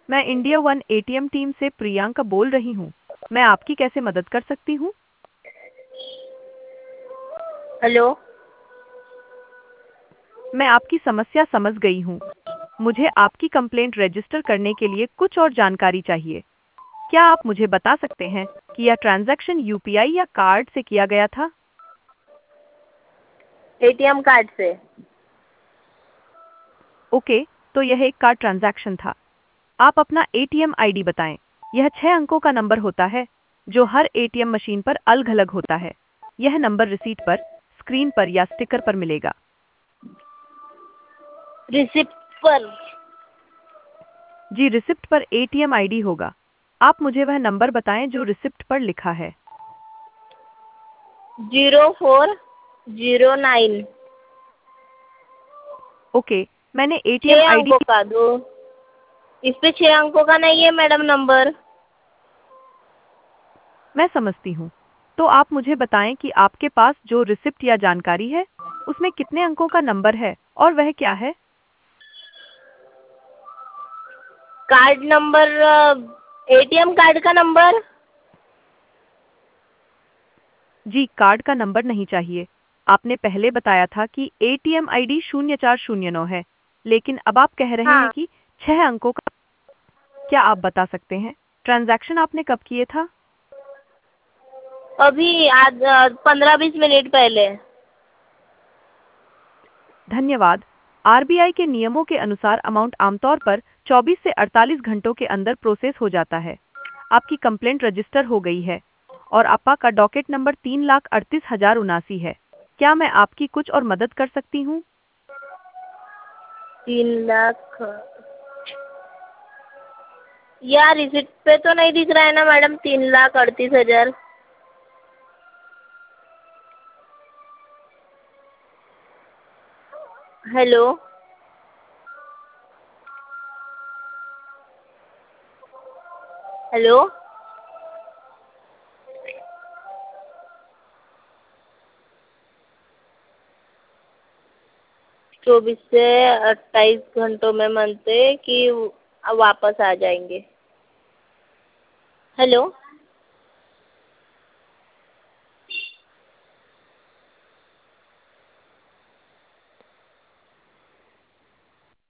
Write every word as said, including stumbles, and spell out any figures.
मैं India one ATM team से प्रियंका बोल रही हूँ। मैं आपकी कैसे मदद कर सकती हूँ? हेलो। मैं आपकी समस्या समझ गई हूँ। मुझे आपकी कंप्लेंट रजिस्टर करने के लिए कुछ और जानकारी चाहिए। क्या आप मुझे बता सकते हैं कि यह ट्रांजैक्शन यूपीआई या कार्ड से किया गया था? एटीएम कार्ड से। ओके, तो यह एक कार्ड ट्रांजैक्शन था। आप अपना एटीएम आईडी बताएं। यह छह अंकों का नंबर होता है जो हर एटीएम मशीन पर अलग-अलग होता है। यह नंबर रिसीट पर, स्क्रीन पर या स्टिकर पर मिलेगा। रिसिप्ट पर। जी, रिसिप्ट पर एटीएम आईडी होगा। आप मुझे वह नंबर बताएं जो रिसिप्ट पर लिखा है। Zero four zero nine. Okay, मैंने एटीएम छः आईडी अंकों का दो। इस पे छः अंकों का नहीं है मैडम नंबर। मैं समझती हूँ। तो आप मुझे बताएं कि आपके पास जो रिसिप्ट या जानकारी है, उसमें कितने अंकों का नंबर है और वह क्या है? कार्ड नंबर, एटीएम कार्ड का नंबर। जी, कार्ड का नंबर नहीं चाहिए। आपने पहले बताया था कि एटीएम आईडी शून्य चार शून्य नौ है, लेकिन अब आप कह रहे हैं हाँ, कि छह अंकों का। क्या आप बता सकते हैं ट्रांजैक्शन आपने कब किए था? अभी आज पंद्रह बीस मिनट पहले। धन्यवाद। आरबीआई के नियमों के अनुसार अमाउंट आमतौर पर चौबीस से अड़तालीस घंटों के अंदर प्रोसेस हो जाता है। आपकी कंप्लेंट रजिस्टर हो गई है और आपका का डॉकेट नंबर तीन लाख अड़तीस हजार उनासी है। क्या मैं आपकी कुछ और मदद कर सकती हूँ? तीन लाख। यार रिसिप्ट पे तो नहीं दिख रहा है ना मैडम, तीन लाख अड़तीस हजार। हेलो। हेलो। चौबीस से अट्ठाईस घंटों में मनते कि वापस आ जाएंगे। हेलो।